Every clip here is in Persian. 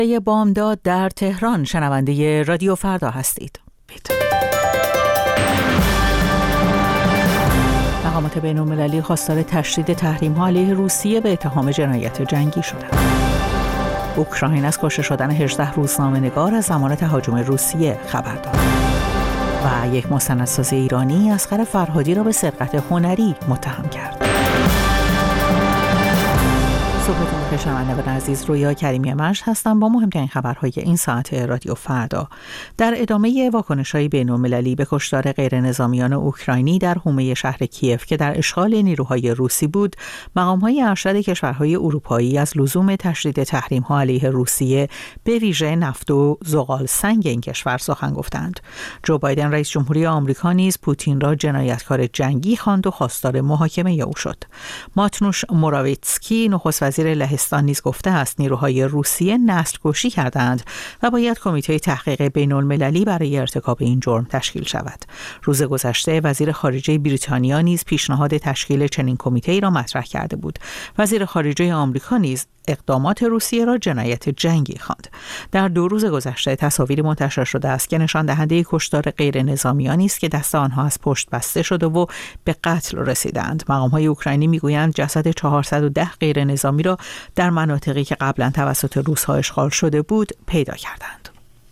بامداد در تهران شنونده رادیو فردا هستید. مقامات بین‌المللی خواستار تشدید تحریم‌ها علیه روسیه به اتهام جنایت جنگی شدند. اوکراین از کشته شدن 18 روزنامه‌نگار از زمان تهاجم روسیه خبر داد. و یک مستندساز ایرانی اصغر فرهادی را به سرقت هنری متهم کرد. صبحتون بخیر شنوندگان عزیز، رویا کریمی مشت هستم با مهمترین خبرهای این ساعت رادیو فردا. در ادامه واکنش‌های بین‌المللی به کشتار غیرنظامیان اوکراینی در حومه شهر کیف که در اشغال نیروهای روسی بود، مقام‌های ارشد کشورهای اروپایی از لزوم تشدید تحریم‌ها علیه روسیه به ویژه نفت و زغال سنگ این کشور سخن گفتند. جو بایدن رئیس جمهوری آمریکا نیز پوتین را جنایتکار جنگی خواند و خواستار محاکمه او شد. ماتنوش موراویتسکی نخست وزیر لهستان نیز گفته است نیروهای روسیه نسل‌کشی کردند و باید کمیته تحقیق بین‌المللی برای ارتکاب این جرم تشکیل شود. روز گذشته وزیر خارجه بریتانیا نیز پیشنهاد تشکیل چنین کمیته‌ای را مطرح کرده بود. وزیر خارجه آمریکا نیز اقدامات روسیه را جنایت جنگی خواند. در 2 روز گذشته تصاویری منتشر شده است که نشان دهنده کشتار غیر نظامیانی است که دست آنها از پشت بسته شده و به قتل رسیدند. مقام‌های اوکراینی میگویند جسد 410 غیر نظامی را در مناطقی که قبلا توسط روس‌ها اشغال شده بود پیدا کردند.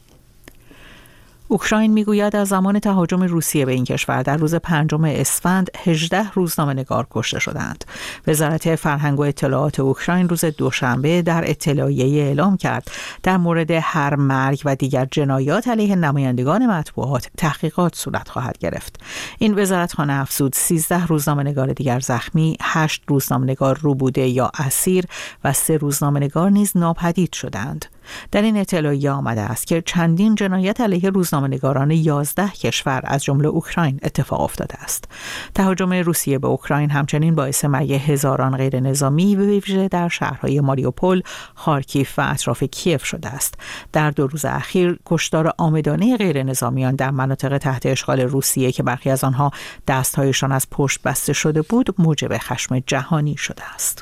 اوکراین میگوید از زمان تهاجم روسیه به این کشور در روز 5 اسفند 18 روزنامه‌نگار کشته شدند. وزارت فرهنگ و اطلاعات اوکراین روز دوشنبه در اطلاعیه‌ای اعلام کرد در مورد هر مرگ و دیگر جنایات علیه نمایندگان مطبوعات تحقیقات صورت خواهد گرفت. این وزارتخانه افزود 13 روزنامه‌نگار دیگر زخمی، 8 روزنامه‌نگار روبوده یا اسیر و 3 روزنامه‌نگار نیز ناپدید شدند. در این اطلاعیه آمده است که چندین جنایت علیه روزنامه‌نگاران 11 کشور از جمله اوکراین اتفاق افتاده است. تهاجم روسیه به اوکراین همچنین باعث مرگ هزاران غیر نظامی به ویژه در شهرهای ماریوپول، خارکیف و اطراف کیف شده است. در 2 روز اخیر کشتار عامدانه غیر نظامیان در مناطق تحت اشغال روسیه که برخی از آنها دستهایشان از پشت بسته شده بود موجب خشم جهانی شده است.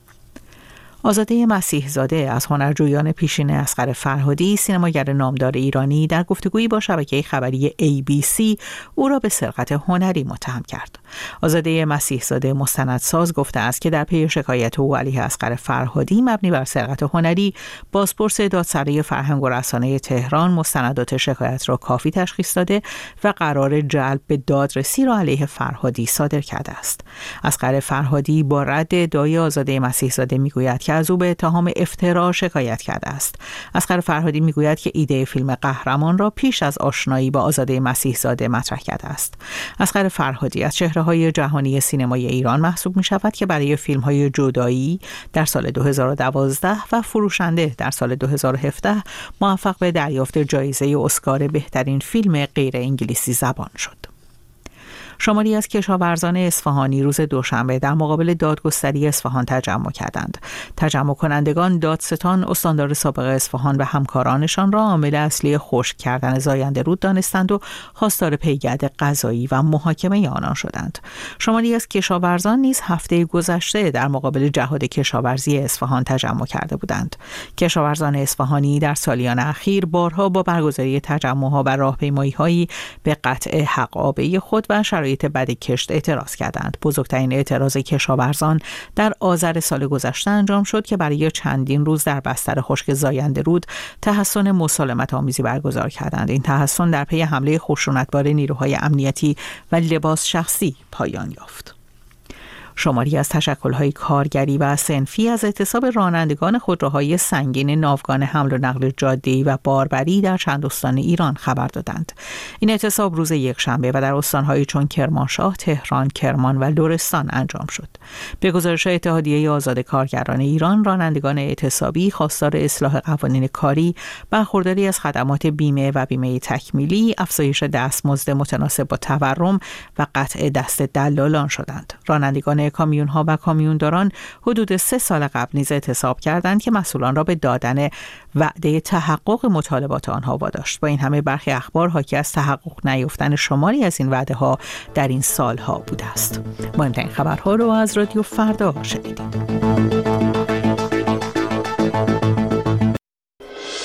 آزاده مسیح زاده از هنرجویان پیشین اصغر فرهادی، سینماگر نامدار ایرانی، در گفتگویی با شبکه خبری ABC او را به سرقت هنری متهم کرد. آزاده مسیح زاده مستندساز گفته است که در پی شکایت او علیه اصغر فرهادی مبنی بر سرقت هنری، بازپرس دادسرای فرهنگ و رسانه تهران مستندات شکایت را کافی تشخیص داده و قرار جلب به دادرسی را علیه فرهادی صادر کرده است. اصغر فرهادی با رد ادعای آزاده مسیح زاده میگوید که از او به اتهام افترا شکایت کرده است. اصغر فرهادی میگوید که ایده فیلم قهرمان را پیش از آشنایی با آزاده مسیح زاده مطرح کرده است. اصغر فرهادی از چهره‌های جهانی سینمای ایران محسوب می‌شود که برای فیلم‌های جدایی در سال 2012 و فروشنده در سال 2017 موفق به دریافت جایزه اسکار بهترین فیلم غیر انگلیسی زبان شد. شماری از کشاورزان اصفهانی روز دوشنبه در مقابل دادگستری اصفهان تجمع کردند. تجمع کنندگان دادستان استاندار سابق اصفهان و همکارانشان را عامل اصلی خشک کردن زاینده رود دانستند و خواستار پیگرد قضایی و محاکمه آنان شدند. شماری از کشاورزان نیز هفته گذشته در مقابل جهاد کشاورزی اصفهان تجمع کرده بودند. کشاورزان اصفهانی در سالیان اخیر بارها با برگزاری تجمع‌ها و راهپیمایی‌هایی به قطع حقابه خود و شرایط بد کشت اعتراض کردند. بزرگترین اعتراض کشاورزان در آذر سال گذشته انجام شد که برای چندین روز در بستر خشک زاینده رود تحصن مسالمت آمیزی برگزار کردند. این تحصن در پی حمله خشونتبار نیروهای امنیتی و لباس شخصی پایان یافت. شماری از تشکل‌های کارگری و صنفی از اعتصاب رانندگان خودروهای سنگین ناوگان حمل و نقل جاده‌ای و باربری در چند استان ایران خبر دادند. این اعتصاب روز یکشنبه و در استان‌هایی چون کرمانشاه، تهران، کرمان و لرستان انجام شد. به گزارش اتحادیه آزاد کارگران ایران، رانندگان اعتصابی خواستار اصلاح قوانین کاری، برخورداری از خدمات بیمه و بیمه تکمیلی، افزایش دستمزد متناسب با تورم و قطع دست دلالان شدند. رانندگان کامیون‌ها و کامیونداران حدود 3 سال قبل نیز اعتصاب کردند که مسئولان را به دادن وعده تحقق مطالبات آنها واداشت. با این همه برخی اخبار حاکی از تحقق نیافتن شماری از این وعده‌ها در این سالها بوده است. مهمترین خبرها رو از رادیو فردا شنیدید.